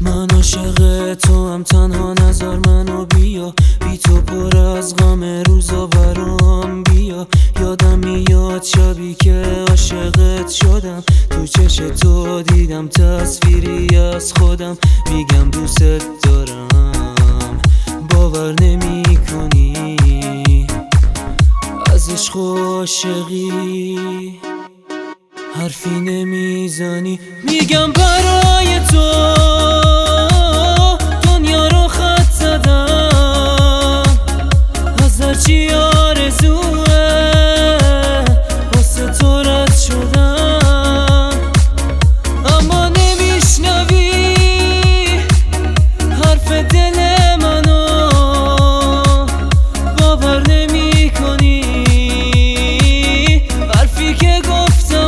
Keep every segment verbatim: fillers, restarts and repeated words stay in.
من عاشق تو هم، تنها نذار منو بیا، بی تو پر از غم روزا برام بیا. یادم میاد شبی که عاشقت شدم، تو چش تو دیدم تصویری از خودم. میگم دوست دارم، باور نمی کنی از عشق و عاشقی حرفی نمیزنی. میگم برای تو دنیا رو خط زدم، از هرچی آرزوه واسه تو رد شدم. اما نمیشنوی حرف دل منو، باور نمی کنی حرفی که گفتم.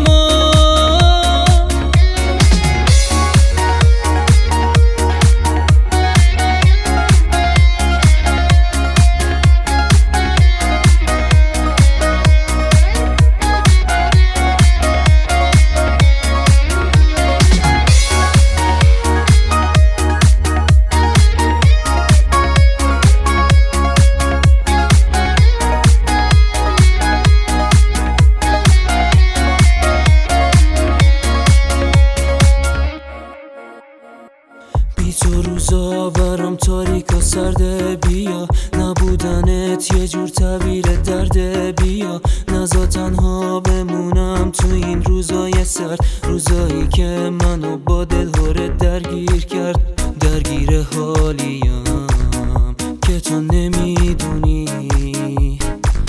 بی تو روزا برام تاریک و سرده، بیا نبودنت یه جور تعبیر درده. بیا نزا تنها بمونم تو این روزای سرد، روزایی که منو با دلهوره درگیر کرد. درگیر حالیم که تو نمیدونی،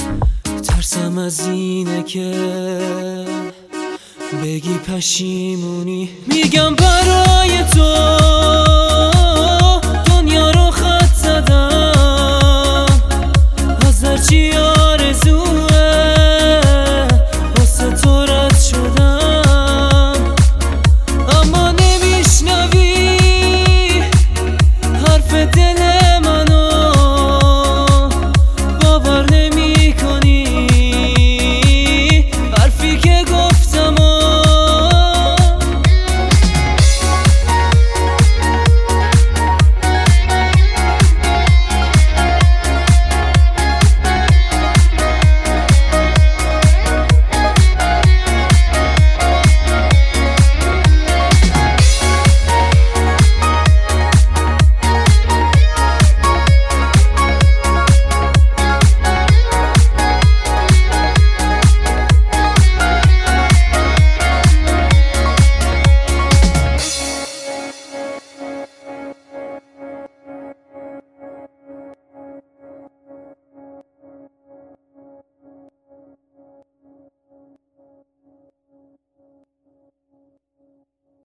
ترسم از اینه که بگی پشیمون